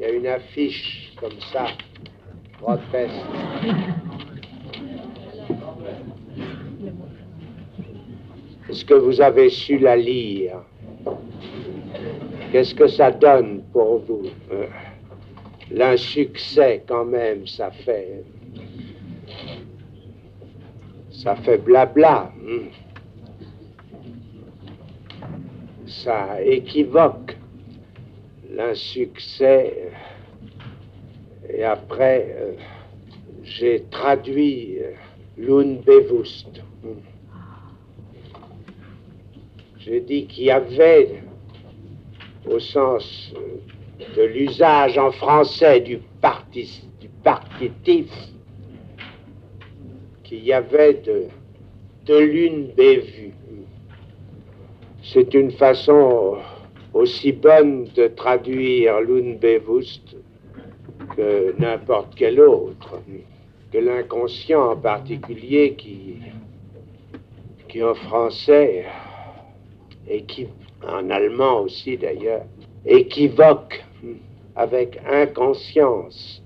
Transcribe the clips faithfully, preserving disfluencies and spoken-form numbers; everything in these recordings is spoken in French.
y a une affiche comme ça, proteste. Est-ce que vous avez su la lire? Qu'est-ce que ça donne pour vous? euh, L'insuccès, quand même, ça fait... Ça fait blabla. Hein. Ça équivoque l'insuccès. Et après, euh, j'ai traduit euh, l'unbewusst. J'ai dit qu'il y avait, au sens euh, de l'usage en français du, parti, du partitif, qu'il y avait de, de l'unbewusst. C'est une façon aussi bonne de traduire l'unbewusst que n'importe quelle autre, que l'inconscient en particulier qui, qui en français, et qui en allemand aussi d'ailleurs, équivoque avec inconscience.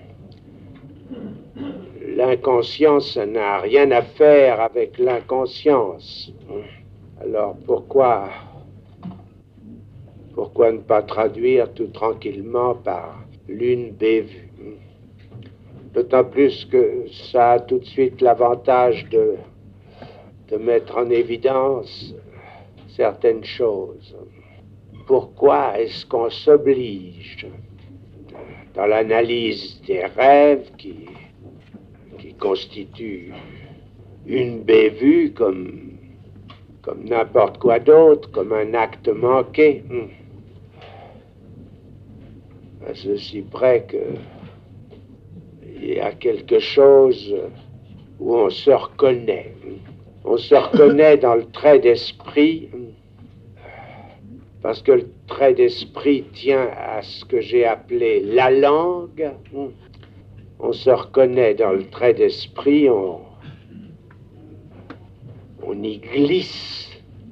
L'inconscience n'a rien à faire avec l'inconscience. Alors pourquoi, pourquoi ne pas traduire tout tranquillement par l'unbewusst? D'autant plus que ça a tout de suite l'avantage de, de mettre en évidence certaines choses. Pourquoi est-ce qu'on s'oblige, dans l'analyse des rêves qui, qui constituent une bévue comme, comme n'importe quoi d'autre, comme un acte manqué, à ceci près que il y a quelque chose où on se reconnaît. On se reconnaît dans le trait d'esprit, parce que le trait d'esprit tient à ce que j'ai appelé la langue. On se reconnaît dans le trait d'esprit, on, on y glisse.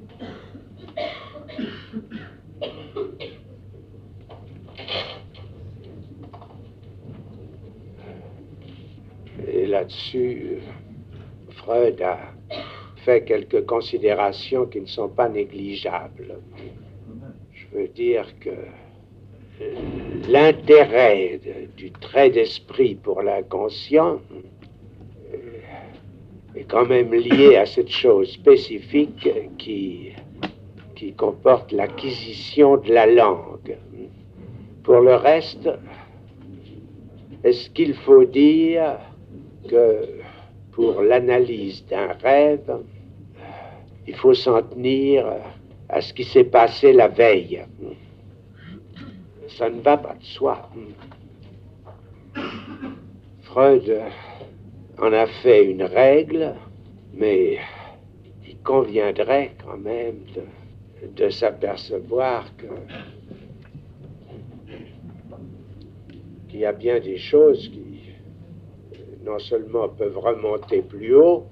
Et là-dessus, Freud a fait quelques considérations qui ne sont pas négligeables. Je veux dire que l'intérêt du trait d'esprit pour l'inconscient est quand même lié à cette chose spécifique qui, qui comporte l'acquisition de la langue. Pour le reste, est-ce qu'il faut dire que pour l'analyse d'un rêve, il faut s'en tenir à ce qui s'est passé la veille? Ça ne va pas de soi. Freud en a fait une règle, mais il conviendrait quand même de, de s'apercevoir que qu'il y a bien des choses qui non seulement peuvent remonter plus haut,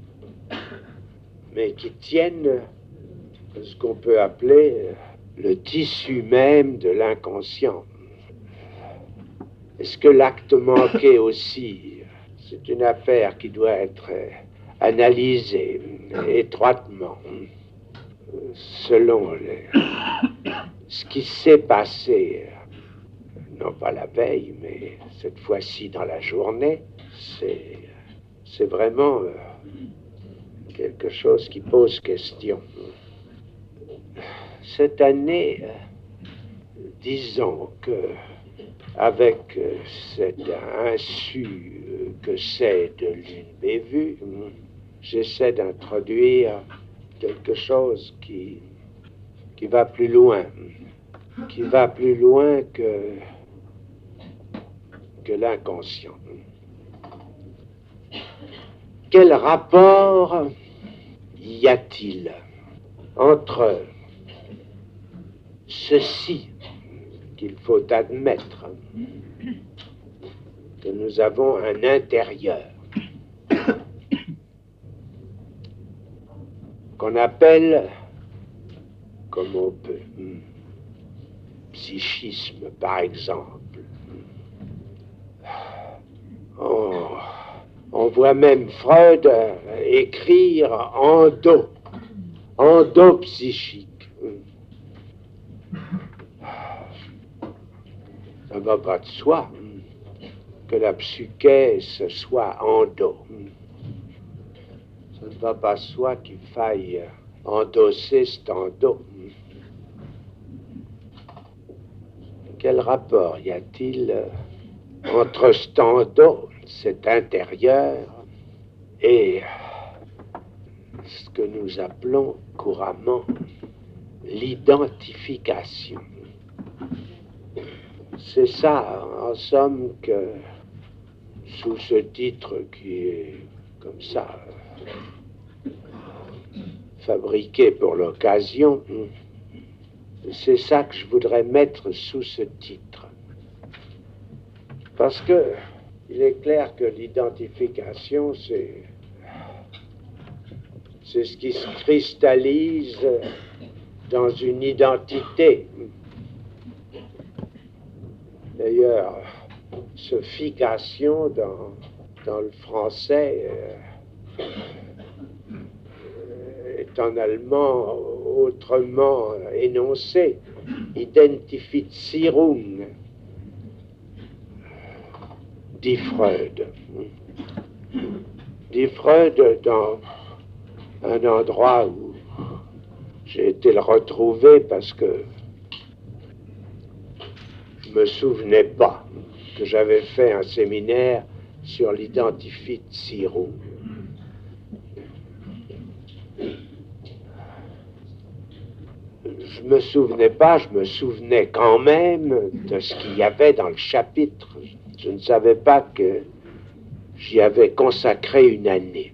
mais qui tiennent à ce qu'on peut appeler le tissu même de l'inconscient. Est-ce que l'acte manqué aussi, c'est une affaire qui doit être analysée étroitement selon les, ce qui s'est passé, non pas la veille, mais cette fois-ci dans la journée. C'est, c'est vraiment euh, quelque chose qui pose question. Cette année, euh, disons que avec euh, cet insu euh, que c'est de l'unbewusst, j'essaie d'introduire quelque chose qui, qui va plus loin, qui va plus loin que, que l'inconscient. Quel rapport y a-t-il entre ceci qu'il faut admettre, que nous avons un intérieur qu'on appelle, comme on peut, psychisme par exemple, voit même Freud euh, écrire endo, endopsychique. Ça ne va pas de soi que la psyché ce soit endo. Ça ne va pas de soi qu'il faille endosser cet endo. Quel rapport y a-t-il entre cet endo, cet intérieur, et ce que nous appelons couramment l'identification? C'est ça, en somme, que sous ce titre qui est comme ça, fabriqué pour l'occasion, c'est ça que je voudrais mettre sous ce titre. Parce que il est clair que l'identification, c'est c'est ce qui se cristallise dans une identité. D'ailleurs, ce fication dans, dans le français euh, est en allemand autrement énoncé, Identifizierung, dit Freud. Dit Freud dans un endroit où j'ai été le retrouver parce que je me souvenais pas que j'avais fait un séminaire sur l'Identifizieren. Je me souvenais pas, je me souvenais quand même de ce qu'il y avait dans le chapitre. Je ne savais pas que j'y avais consacré une année.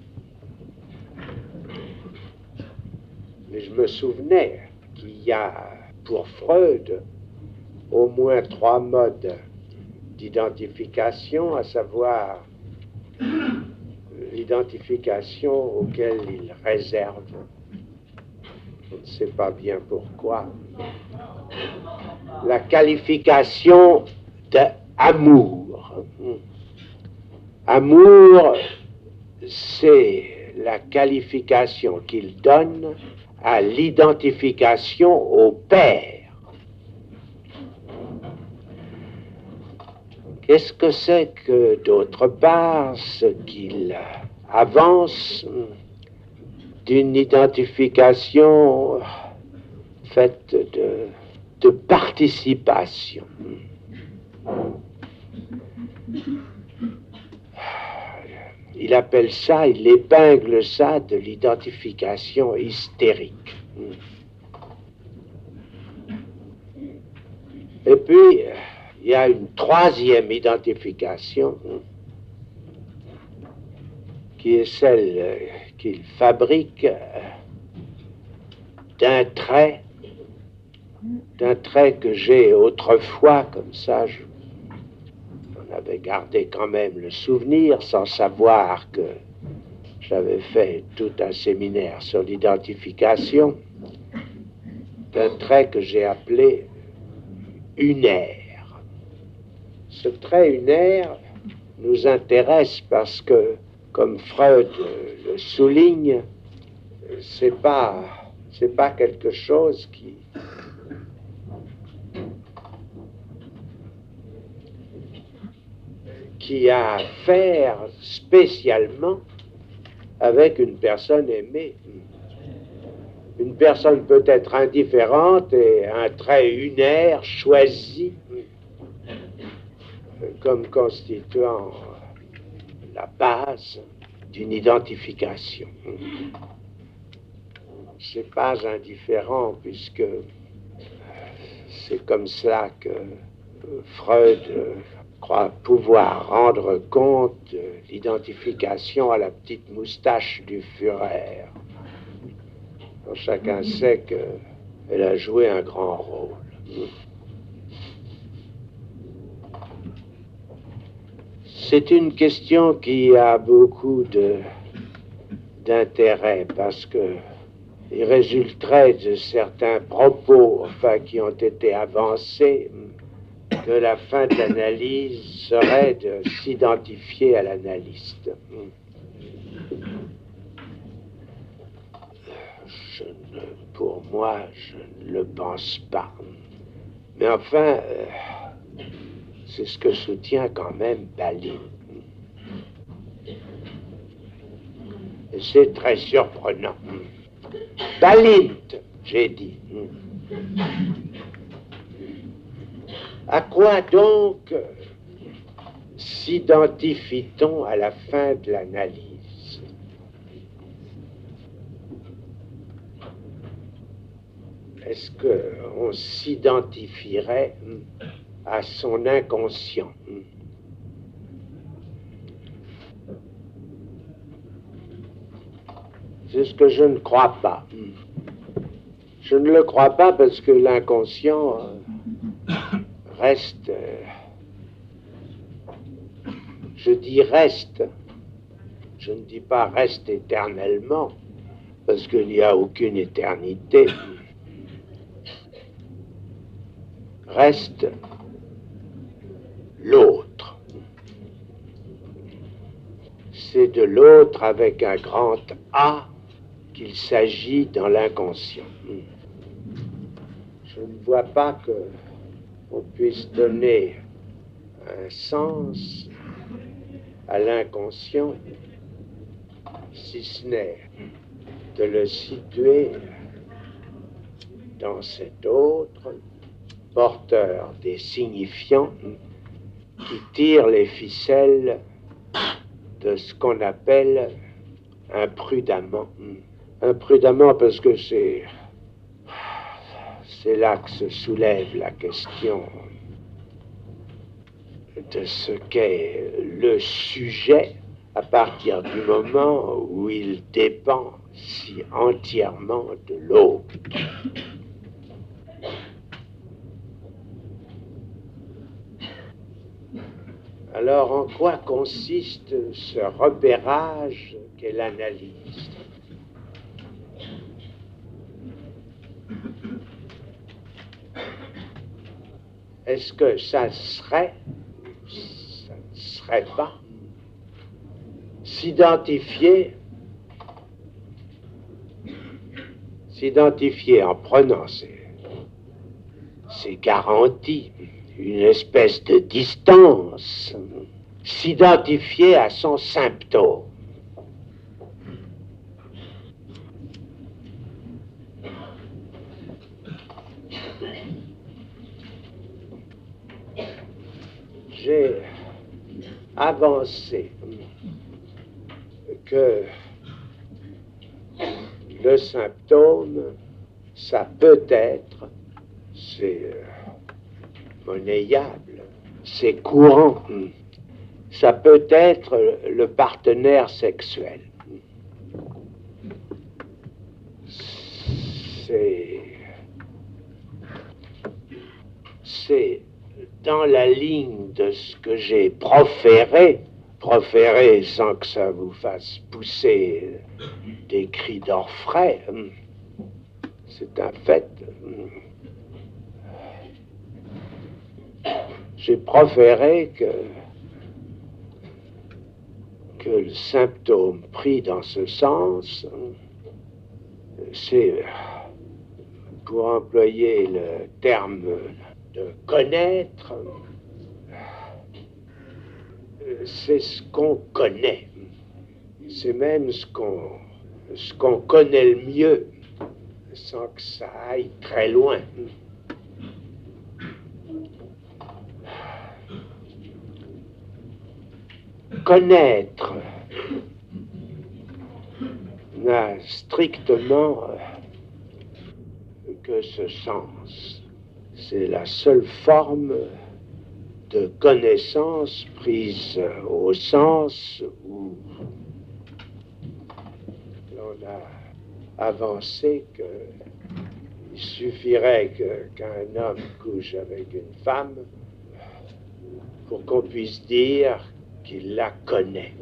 Mais je me souvenais qu'il y a, pour Freud, au moins trois modes d'identification, à savoir l'identification auquel il réserve, je ne sais pas bien pourquoi, la qualification d'amour. Amour, c'est la qualification qu'il donne à l'identification au père. Qu'est-ce que c'est que, d'autre part, ce qu'il avance d'une identification faite de, de participation? Il appelle ça, il épingle ça de l'identification hystérique. Et puis, il y a une troisième identification qui est celle qu'il fabrique d'un trait, d'un trait que j'ai autrefois, comme ça, je, j'en avais gardé quand même le souvenir, sans savoir que j'avais fait tout un séminaire sur l'identification, d'un trait que j'ai appelé unaire. Ce trait unaire nous intéresse parce que, comme Freud le souligne, c'est pas, c'est pas quelque chose qui, qui a à faire spécialement avec une personne aimée. Une personne peut être indifférente et un trait unaire choisi comme constituant la base d'une identification. C'est pas indifférent puisque c'est comme cela que Freud croit pouvoir rendre compte de l'identification à la petite moustache du Führer. Donc chacun sait qu'elle a joué un grand rôle. C'est une question qui a beaucoup de, d'intérêt parce que il résulterait de certains propos, enfin, qui ont été avancés, que la fin de l'analyse serait de s'identifier à l'analyste. Je ne, pour moi, je ne le pense pas. Mais enfin, euh, c'est ce que soutient quand même Balint. Et c'est très surprenant. Balint, j'ai dit. À quoi donc s'identifie-t-on à la fin de l'analyse? Est-ce qu'on s'identifierait à son inconscient? C'est ce que je ne crois pas. Je ne le crois pas parce que l'inconscient reste, je dis reste, je ne dis pas reste éternellement, parce qu'il n'y a aucune éternité. Reste l'autre. C'est de l'autre avec un grand A qu'il s'agit dans l'inconscient. Je ne vois pas qu'on puisse donner un sens à l'inconscient, si ce n'est de le situer dans cet autre, porteur des signifiants, qui tire les ficelles de ce qu'on appelle imprudemment. Imprudemment parce que c'est c'est là que se soulève la question de ce qu'est le sujet à partir du moment où il dépend si entièrement de l'autre. Alors, en quoi consiste ce repérage qu'est l'analyse? Est-ce que ça serait, ça ne serait pas, s'identifier, s'identifier en prenant ces, ces garanties, une espèce de distance, s'identifier à son symptôme? J'ai avancé que le symptôme, ça peut être, c'est monnayable, c'est courant, ça peut être le partenaire sexuel. C'est, c'est dans la ligne de ce que j'ai proféré, proféré sans que ça vous fasse pousser des cris d'orfraie, c'est un fait. J'ai proféré que, que le symptôme pris dans ce sens, c'est, pour employer le terme de connaître, c'est ce qu'on connaît. C'est même ce qu'on ce qu'on connaît le mieux, sans que ça aille très loin. Connaître n'a strictement que ce sens. C'est la seule forme de connaissance prise au sens où l'on a avancé qu'il suffirait que, qu'un homme couche avec une femme pour qu'on puisse dire qu'il la connaît,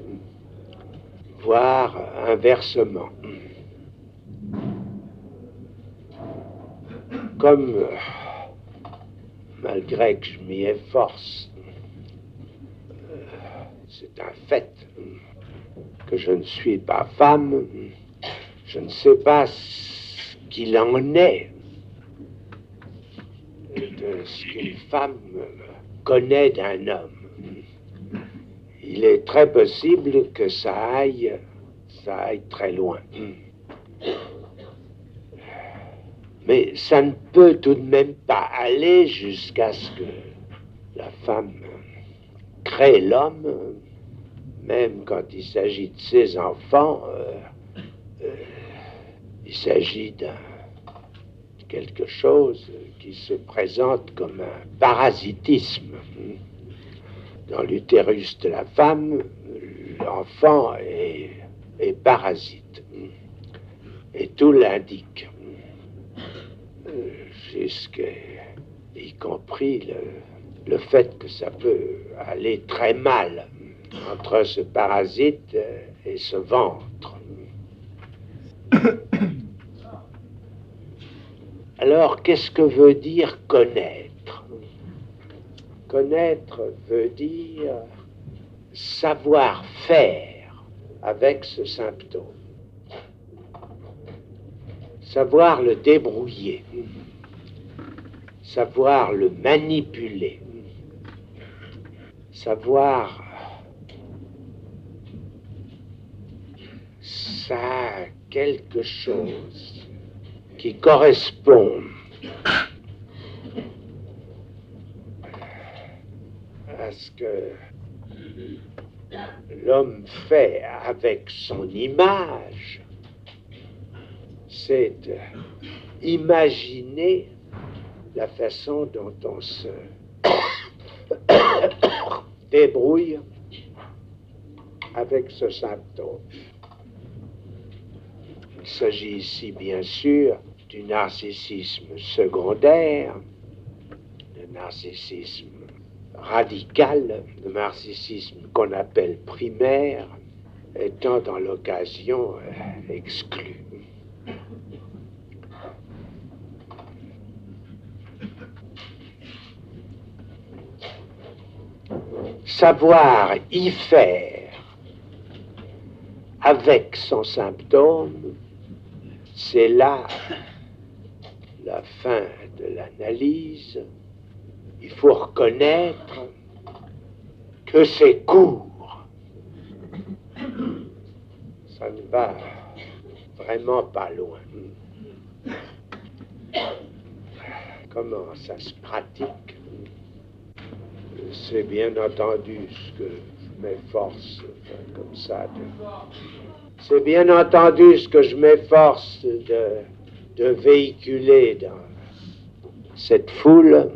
voire inversement. Comme malgré que je m'y efforce. C'est un fait que je ne suis pas femme. Je ne sais pas ce qu'il en est de ce qu'une femme connaît d'un homme. Il est très possible que ça aille, ça aille très loin. Mais ça ne peut tout de même pas aller jusqu'à ce que la femme crée l'homme, même quand il s'agit de ses enfants. Euh, euh, il s'agit d'un quelque chose qui se présente comme un parasitisme. Dans l'utérus de la femme, l'enfant est, est parasite. Et tout l'indique. Jusqu'à, y compris le, le fait que ça peut aller très mal entre ce parasite et ce ventre. Alors, qu'est-ce que veut dire connaître? Connaître veut dire savoir faire avec ce symptôme. Savoir le débrouiller. Savoir le manipuler. Savoir... Ça a quelque chose qui correspond à ce que l'homme fait avec son image, c'est imaginer la façon dont on se débrouille avec ce symptôme. Il s'agit ici, bien sûr, du narcissisme secondaire, du narcissisme radical, le narcissisme qu'on appelle primaire, étant dans l'occasion euh, exclu. Savoir y faire avec son symptôme, c'est là la fin de l'analyse. Il faut reconnaître que c'est court. Ça ne va vraiment pas loin. Comment ça se pratique? C'est bien entendu ce que je m'efforce, enfin, comme ça, de... c'est bien entendu ce que je m'efforce de, de véhiculer dans cette foule.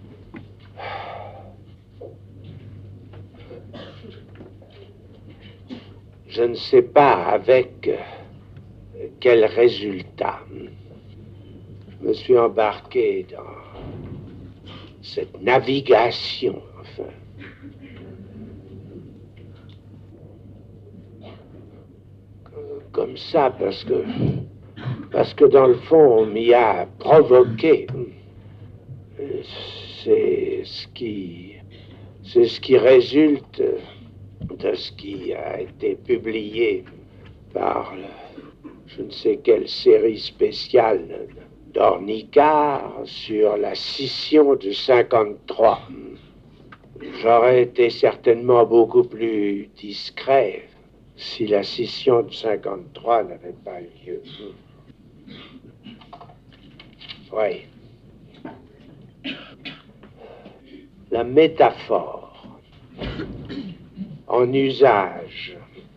Je ne sais pas avec quel résultat. Je me suis embarqué dans cette navigation, enfin. Comme ça, parce que, parce que dans le fond, on m'y a provoqué. C'est ce qui, c'est ce qui résulte de ce qui a été publié par je ne sais quelle série spéciale d'Ornicard sur la scission de cinquante-trois. J'aurais été certainement beaucoup plus discret si la scission de cinquante-trois n'avait pas eu lieu. Oui. La métaphore en usage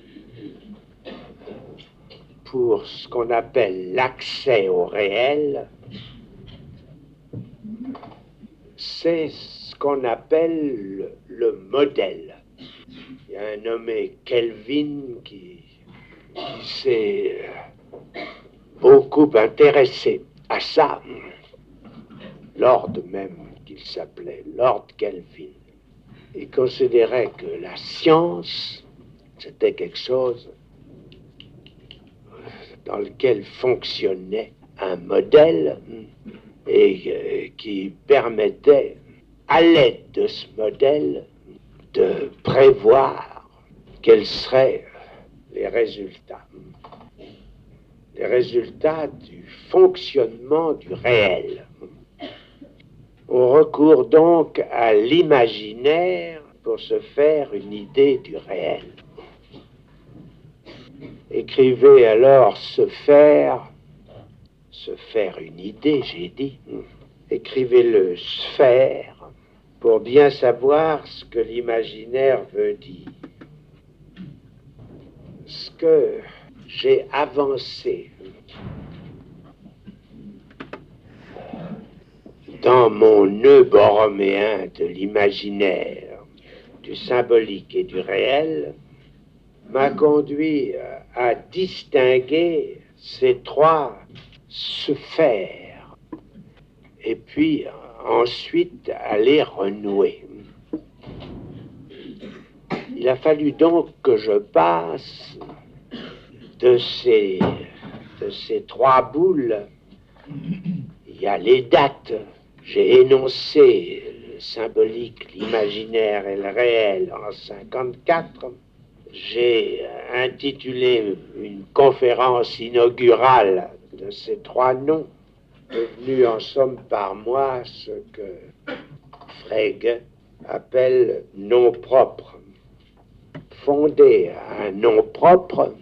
pour ce qu'on appelle l'accès au réel, c'est ce qu'on appelle le, le modèle. Il y a un nommé Kelvin qui, qui s'est beaucoup intéressé à ça. Lord même qu'il s'appelait, Lord Kelvin. Il considérait que la science, c'était quelque chose dans lequel fonctionnait un modèle et euh, qui permettait à l'aide de ce modèle, de prévoir quels seraient les résultats. Les résultats du fonctionnement du réel. On recourt donc à l'imaginaire pour se faire une idée du réel. Écrivez alors se faire, se faire une idée, j'ai dit. Écrivez-le sphère pour bien savoir ce que l'imaginaire veut dire. Ce que j'ai avancé dans mon nœud borroméen de l'imaginaire, du symbolique et du réel, m'a conduit à distinguer ces trois sphères et puis ensuite à les renouer. Il a fallu donc que je passe de ces, de ces trois boules. Il y a les dates. J'ai énoncé le symbolique, l'imaginaire et le réel en cinquante-quatre. J'ai intitulé une conférence inaugurale de ces trois noms, devenu en somme par moi ce que Frege appelle nom propre. Fonder un nom propre,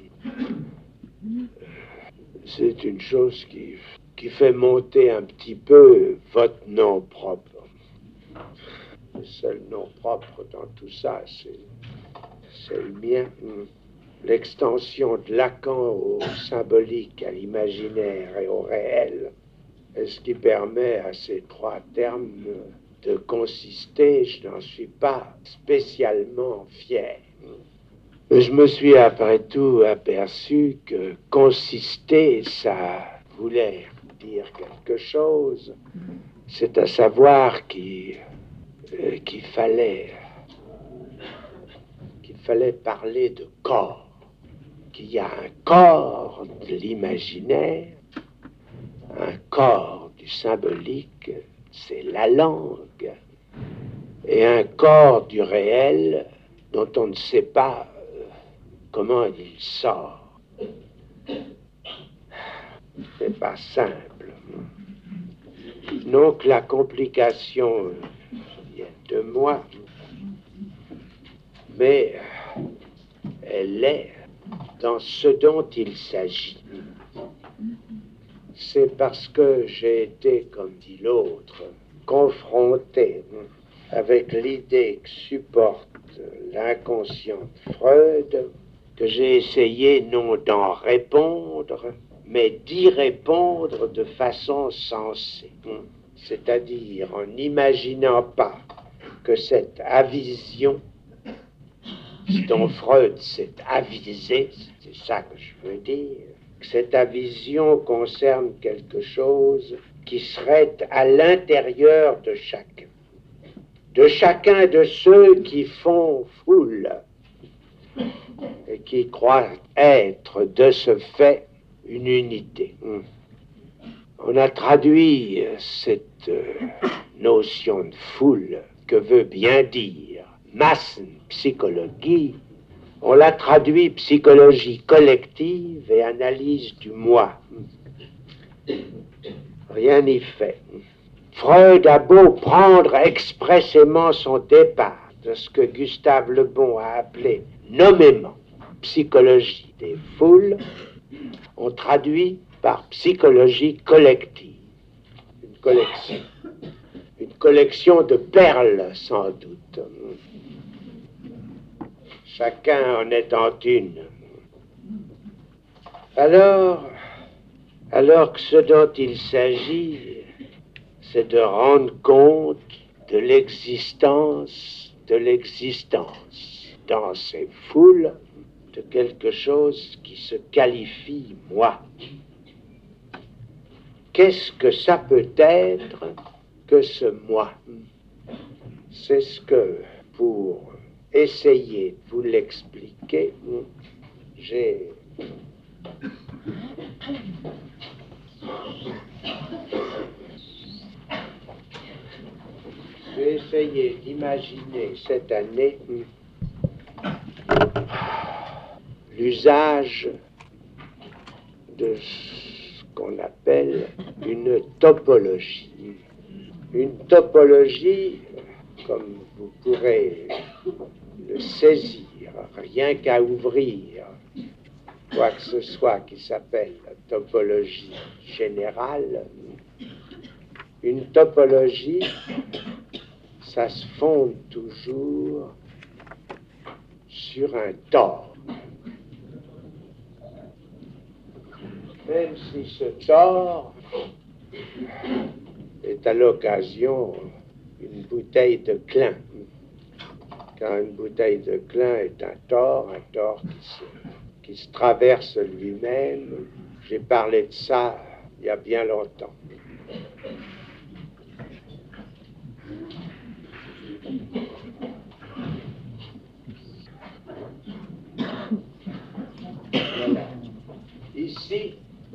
c'est une chose qui, qui fait monter un petit peu votre nom propre. Le seul nom propre dans tout ça, c'est, c'est le mien. L'extension de Lacan au symbolique, à l'imaginaire et au réel, est ce qui permet à ces trois termes de consister. Je n'en suis pas spécialement fier. Je me suis après tout aperçu que consister, ça voulait dire quelque chose. C'est à savoir qu'il, euh, qu'il fallait, qu'il fallait parler de corps, qu'il y a un corps de l'imaginaire, un corps du symbolique, c'est la langue, et un corps du réel dont on ne sait pas comment il sort. C'est pas simple. Donc la complication vient de moi, mais elle est dans ce dont il s'agit. C'est parce que j'ai été, comme dit l'autre, confronté avec l'idée que supporte l'inconscient de Freud, que j'ai essayé non d'en répondre, mais d'y répondre de façon sensée. C'est-à-dire en n'imaginant pas que cette avision dont Freud s'est avisé, c'est ça que je veux dire, que cette avision concerne quelque chose qui serait à l'intérieur de chacun, de chacun de ceux qui font foule et qui croient être de ce fait une unité. On a traduit cette notion de foule que veut bien dire Massenpsychologie, on l'a traduit psychologie collective et analyse du moi. Rien n'y fait. Freud a beau prendre expressément son départ de ce que Gustave Le Bon a appelé nommément psychologie des foules, on traduit par psychologie collective. Une collection. Une collection de perles, sans doute. Chacun en étant une. Alors, alors que ce dont il s'agit, c'est de rendre compte de l'existence, de l'existence dans ces foules, de quelque chose qui se qualifie moi. Qu'est-ce que ça peut être que ce moi? C'est ce que, pour essayer de vous l'expliquer, j'ai j'ai essayé d'imaginer cette année l'usage de ce qu'on appelle une topologie. Une topologie, comme vous pourrez le saisir, rien qu'à ouvrir quoi que ce soit qui s'appelle la topologie générale, une topologie, ça se fonde toujours sur un tore. Même si ce tore est à l'occasion une bouteille de clin. Car une bouteille de clin est un tore, un tore qui se, qui se traverse lui-même. J'ai parlé de ça il y a bien longtemps. Voilà. Ici,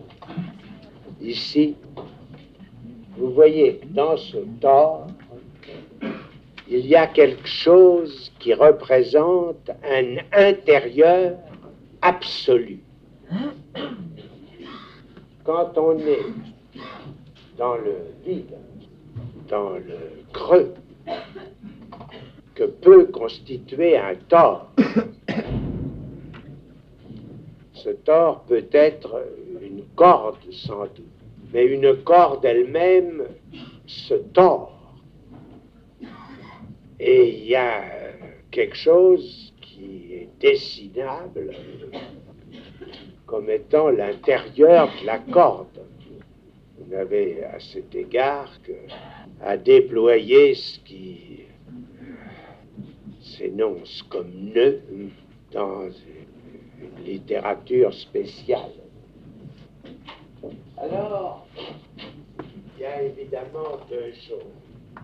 ici, vous voyez que dans ce tore, il y a quelque chose qui représente un intérieur absolu. Quand on est dans le vide, dans le creux, que peut constituer un tore, ce tore peut être une corde sans doute, mais une corde elle-même se tord. Et il y a quelque chose qui est dessinable comme étant l'intérieur de la corde. Vous n'avez à cet égard que à déployer ce qui s'énonce comme nœud dans une littérature spéciale. Alors, il y a évidemment deux choses.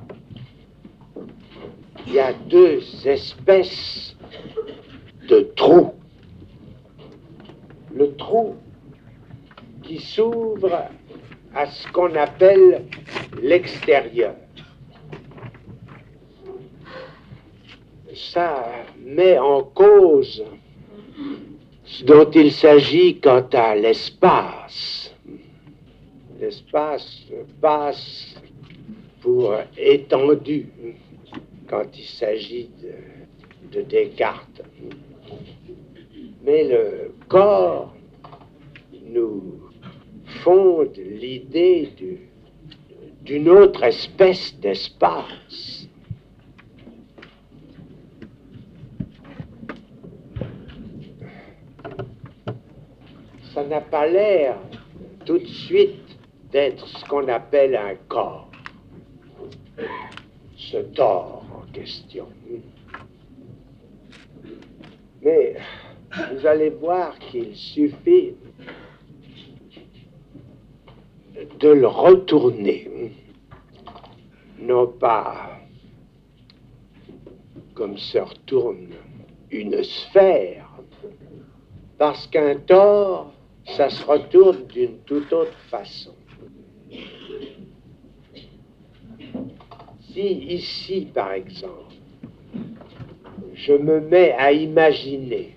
Il y a deux espèces de trous. Le trou qui s'ouvre à ce qu'on appelle l'extérieur. Ça met en cause ce dont il s'agit quant à l'espace. L'espace passe pour étendu quand il s'agit de, de Descartes. Mais le corps nous fonde l'idée du, d'une autre espèce d'espace. Ça n'a pas l'air tout de suite d'être ce qu'on appelle un corps, ce tore en question. Mais vous allez voir qu'il suffit de le retourner, non pas comme se retourne une sphère, parce qu'un tore, ça se retourne d'une toute autre façon. Si ici, par exemple, je me mets à imaginer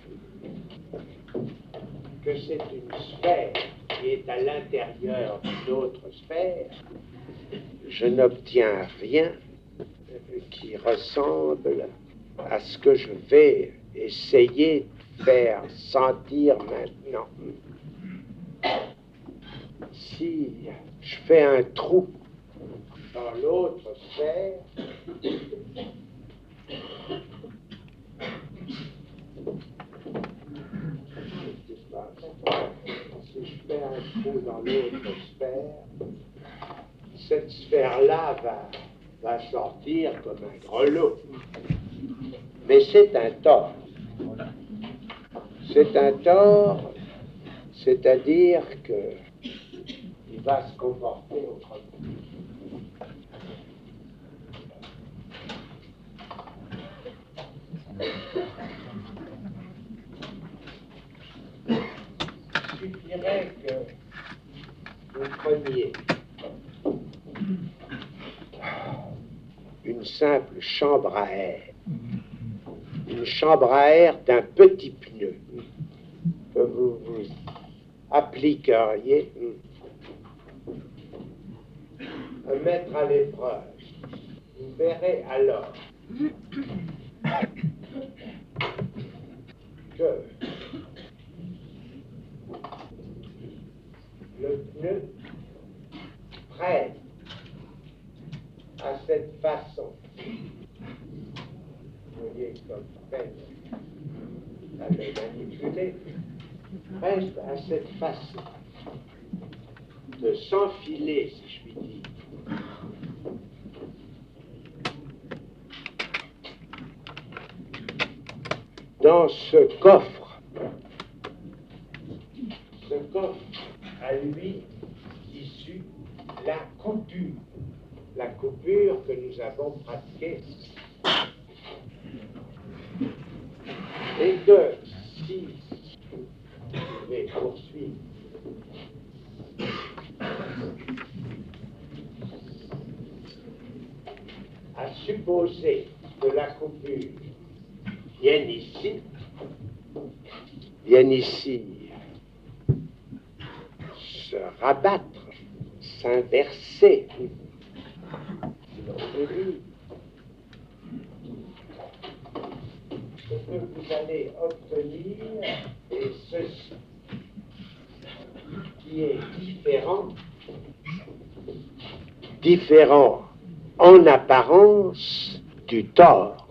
que c'est une sphère qui est à l'intérieur d'une autre sphère, je n'obtiens rien qui ressemble à ce que je vais essayer de faire sentir maintenant. Si je fais un trou dans l'autre sphère, si je fais un trou dans l'autre sphère, cette sphère-là va, va sortir comme un grelot. Mais c'est un tore. C'est un tore, c'est-à-dire qu'il va se comporter autrement. Il suffirait que vous preniez une simple chambre à air. Une chambre à air d'un petit pneu que vous vous appliqueriez à mettre à l'épreuve. Vous verrez alors que le pneu prête à cette façon. Vous voyez comme peine à le manipuler, prête à cette façon de s'enfiler, si je puis dire. Dans ce coffre, ce coffre a lui issu la coupure, la coupure que nous avons pratiquée. Et que si je vais poursuivre, à supposer que la coupure vienne ici, vienne ici se rabattre, s'inverser. Ce que vous allez obtenir est ceci, qui est différent, différent en apparence du tort,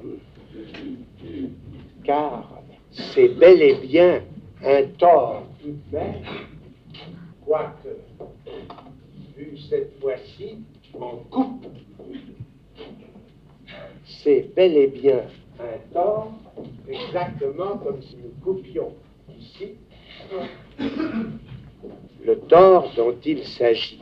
car c'est bel et bien un tort tout de même, quoique, vu cette fois-ci, en coupe, c'est bel et bien un tort, exactement comme si nous coupions ici le tort dont il s'agit.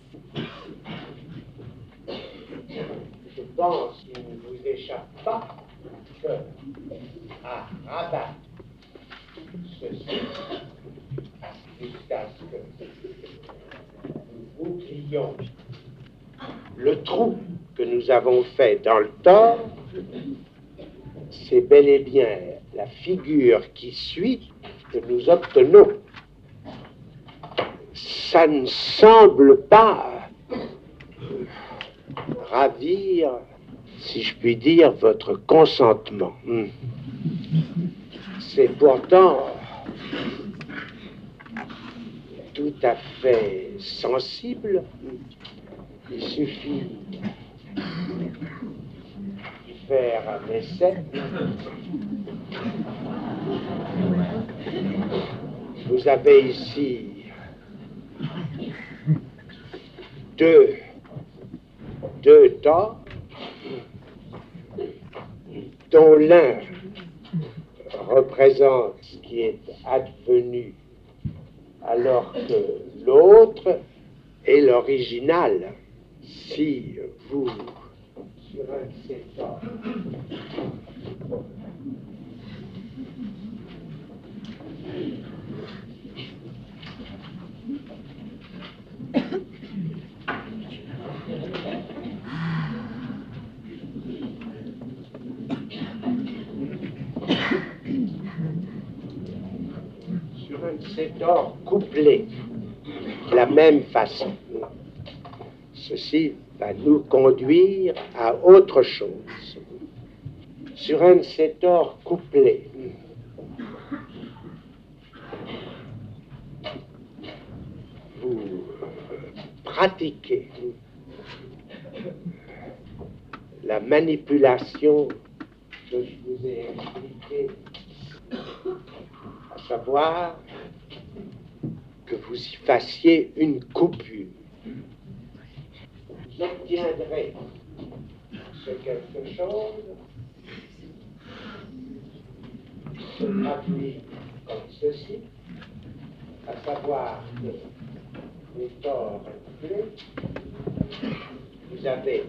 Je pense qu'il ne vous échappe pas que à rabattre ceci jusqu'à ce que nous bouclions le trou que nous avons fait dans le tort, c'est bel et bien la figure qui suit que nous obtenons. Ça ne semble pas ravir, si je puis dire, votre consentement. C'est pourtant tout à fait sensible. Il suffit de faire un essai. Vous avez ici deux, deux torts, dont l'un représente ce qui est advenu alors que l'autre est l'original. Si vous, sur un de ces torts, sur un de ces torts couplés de la même façon, ceci va nous conduire à autre chose. Sur un de ces torts couplés, vous pratiquez la manipulation que je vous ai expliquée, à savoir que vous y fassiez une coupure. Vous obtiendrez ce quelque chose qui se traduit comme ceci, à savoir que les torts couplés, vous avez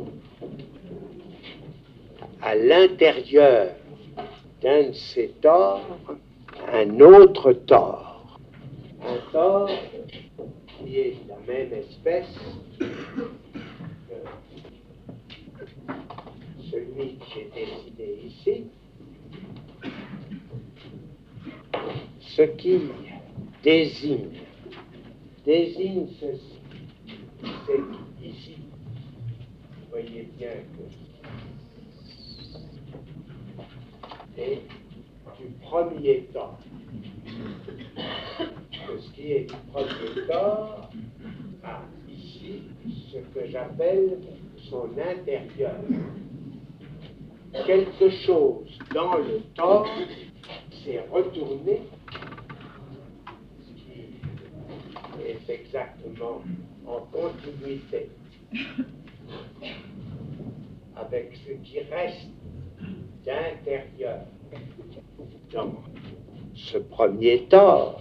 à l'intérieur d'un de ces torts un autre tort, un tort qui est de la même espèce que celui que j'ai dessiné ici, ce qui désigne, désigne ceci. C'est ici, vous voyez bien que et du premier temps, que ce qui est du premier temps a ici ce que j'appelle son intérieur. Quelque chose dans le temps s'est retourné, ce qui est exactement en continuité avec ce qui reste d'intérieur dans ce premier temps.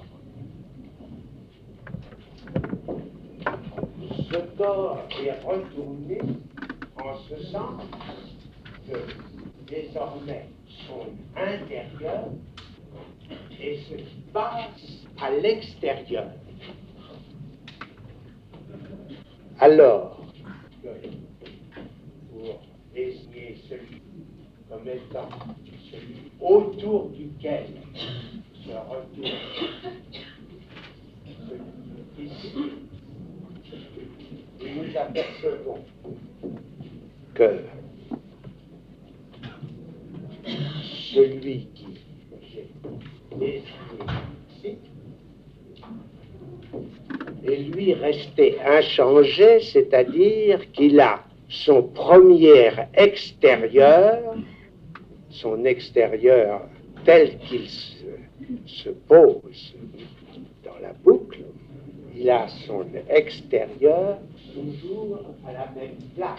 Ce corps est retourné en ce sens que désormais son intérieur est ce qui passe à l'extérieur. Alors, pour désigner celui comme étant celui autour duquel se retourne celui ici, et nous apercevons que celui qui j'ai désigné ici est lui resté inchangé, c'est-à-dire qu'il a son premier extérieur, son extérieur tel qu'il se, se pose dans la boucle, il a son extérieur toujours à la même place.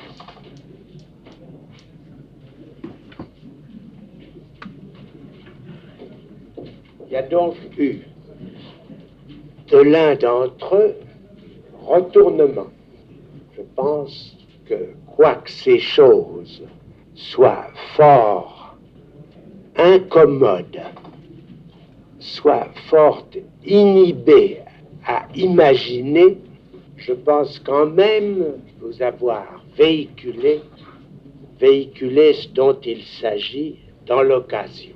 Il y a donc eu de l'un d'entre eux retournement. Je pense que quoique ces choses soient fort incommodes, soient fort inhibées à imaginer, je pense quand même vous avoir véhiculé, véhiculé ce dont il s'agit dans l'occasion.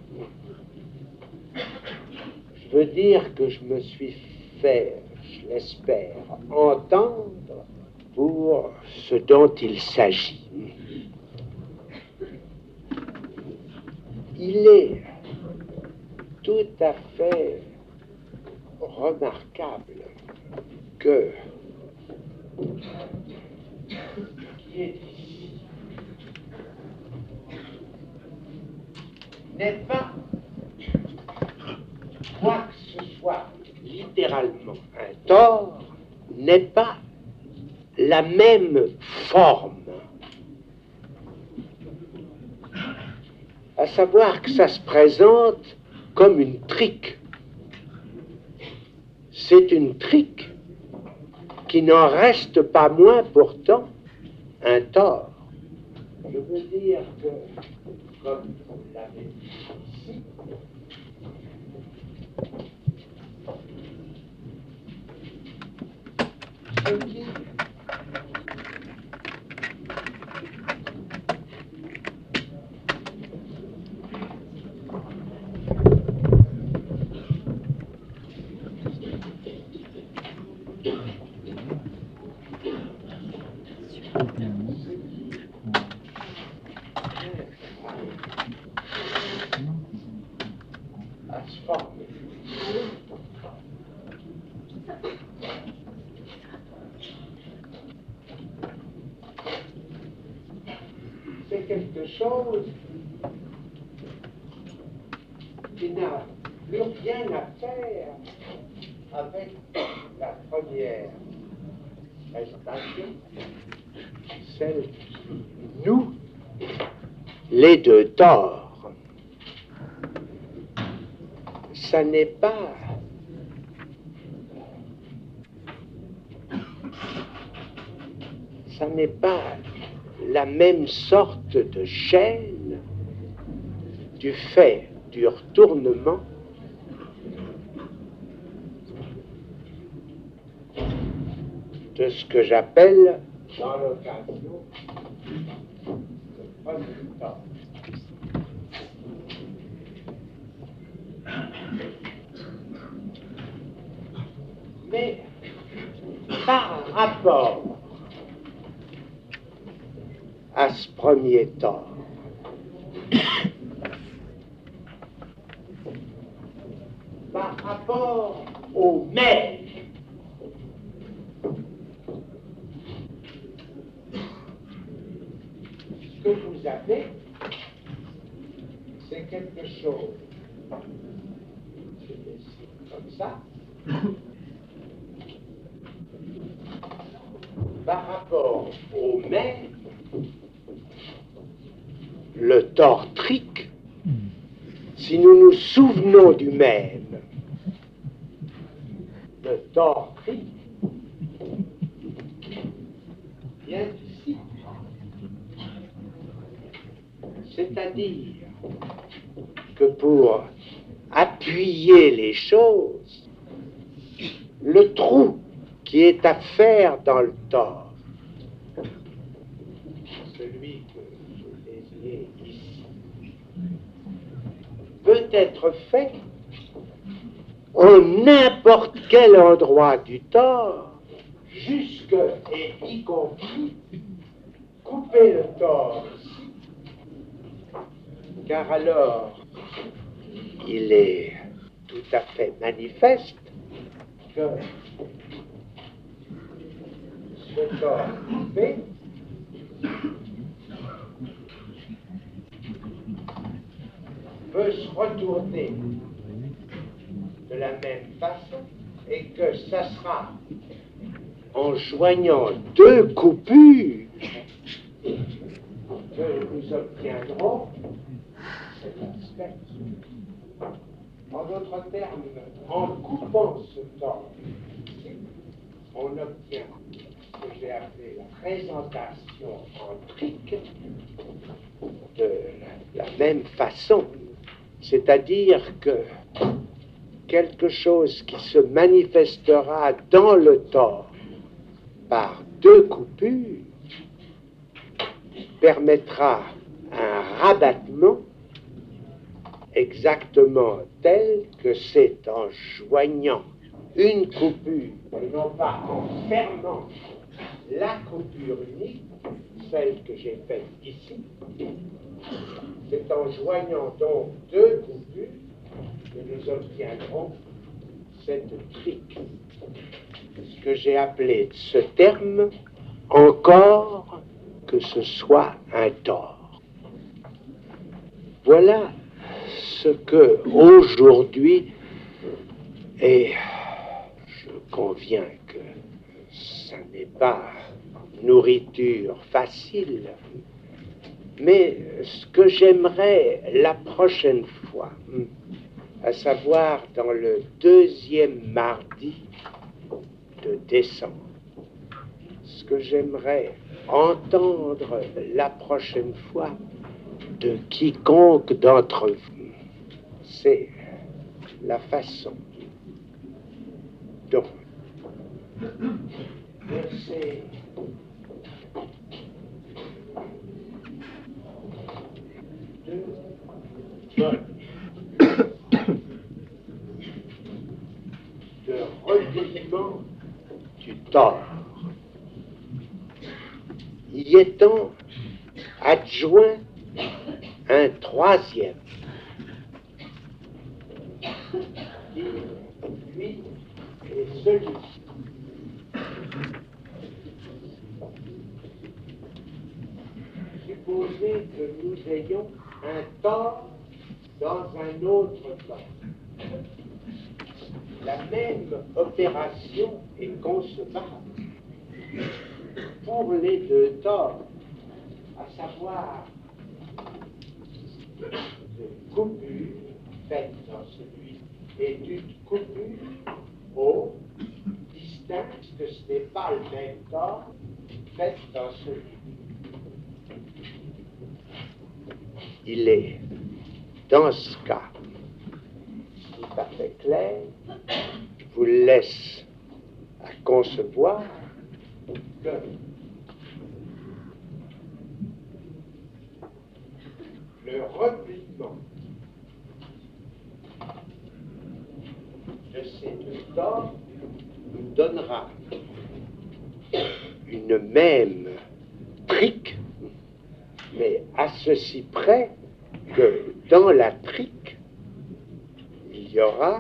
Je veux dire que je me suis fait, je l'espère, entendre pour ce dont il s'agit. Il est tout à fait remarquable que ce qui est ici n'est pas, quoi que ce soit littéralement un tort, n'est pas la même forme. À savoir que ça se présente comme une trique. C'est une trique qui n'en reste pas moins pourtant un tort. Je veux dire que, comme vous l'avez dit ici, ce qui à se former. C'est quelque chose qui n'a plus rien à faire avec la première prestation, celle qui nous, les deux torts. Ça n'est pas ça n'est pas la même sorte de chaîne du fait du retournement de ce que j'appelle dans l'occasion le tort. Mais par rapport à ce premier tort, par rapport au maître, ce que vous avez, c'est quelque chose, je décide comme ça, par rapport au maître, le tort trique, si nous nous souvenons du même, le tort trique vient d'ici. C'est-à-dire que pour appuyer les choses, le trou qui est à faire dans le tort, celui que je désignais ici, peut être fait en n'importe quel endroit du tort, jusque et y compris couper le tort ici, car alors il est tout à fait manifeste que ce tort coupé peut se retourner de la même façon et que ça sera en joignant deux coupures que nous obtiendrons cet aspect. En d'autres termes, en coupant ce tort, on obtient ce que j'ai appelé la présentation en trique de la même façon. C'est-à-dire que quelque chose qui se manifestera dans le tort par deux coupures permettra un rabattement exactement tel que c'est en joignant une coupure et non pas en fermant la coupure unique, celle que j'ai faite ici. C'est en joignant donc deux coupures que nous obtiendrons cette trique. Ce que j'ai appelé ce terme, encore que ce soit un tort. Voilà ce que aujourd'hui, et je conviens que ça n'est pas nourriture facile, mais ce que j'aimerais la prochaine fois, à savoir dans le deuxième mardi de décembre, ce que j'aimerais entendre la prochaine fois de quiconque d'entre vous, c'est la façon dont c'est de recueillement du tort, y étant adjoint un troisième, qui, lui, est celui supposé que nous ayons un tort dans un autre temps. La même opération est concevable pour les deux torts, à savoir de coupure faite dans celui et d'une coupure au distinct que ce n'est pas le même tort faite dans celui. Il est dans ce cas tout à fait clair. Je vous laisse à concevoir que le repliement de ces deux corps nous donnera une même trique, mais à ceci près que dans la trique, il y aura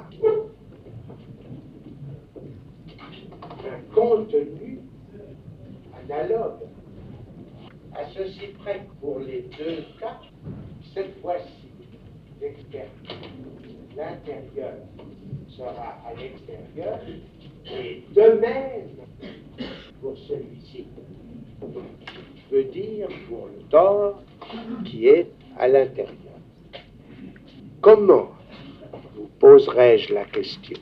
un contenu analogue. À ceci près que pour les deux cas, cette fois-ci, l'extérieur, l'intérieur sera à l'extérieur, et de même pour celui-ci. Je veux dire pour le tort qui est à l'intérieur. Comment, vous poserai-je la question,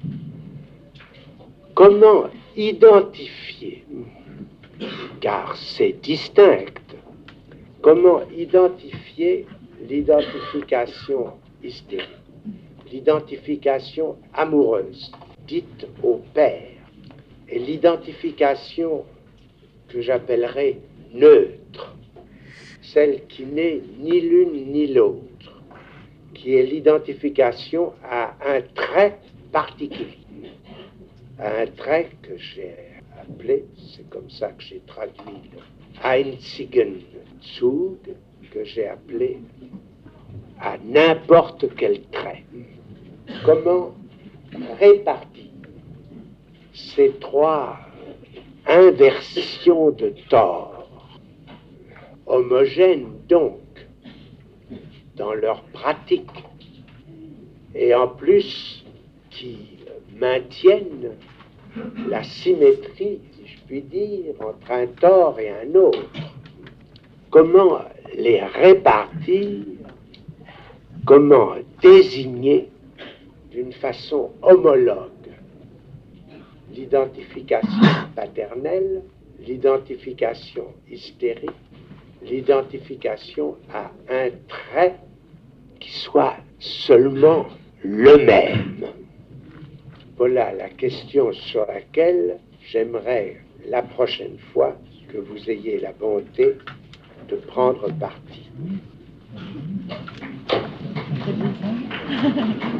comment identifier, car c'est distinct, comment identifier l'identification hystérique, l'identification amoureuse, dite au père, et l'identification que j'appellerais neutre, celle qui n'est ni l'une ni l'autre, qui est l'identification à un trait particulier, à un trait que j'ai appelé, c'est comme ça que j'ai traduit le einzigen Zug, que j'ai appelé à n'importe quel trait. Comment répartir ces trois inversions de tort, homogènes donc dans leur pratique, et en plus qui maintiennent la symétrie, si je puis dire, entre un tort et un autre. Comment les répartir, comment désigner d'une façon homologue l'identification paternelle, l'identification hystérique, l'identification à un trait qui soit seulement le même. Voilà la question sur laquelle j'aimerais la prochaine fois que vous ayez la bonté de prendre parti.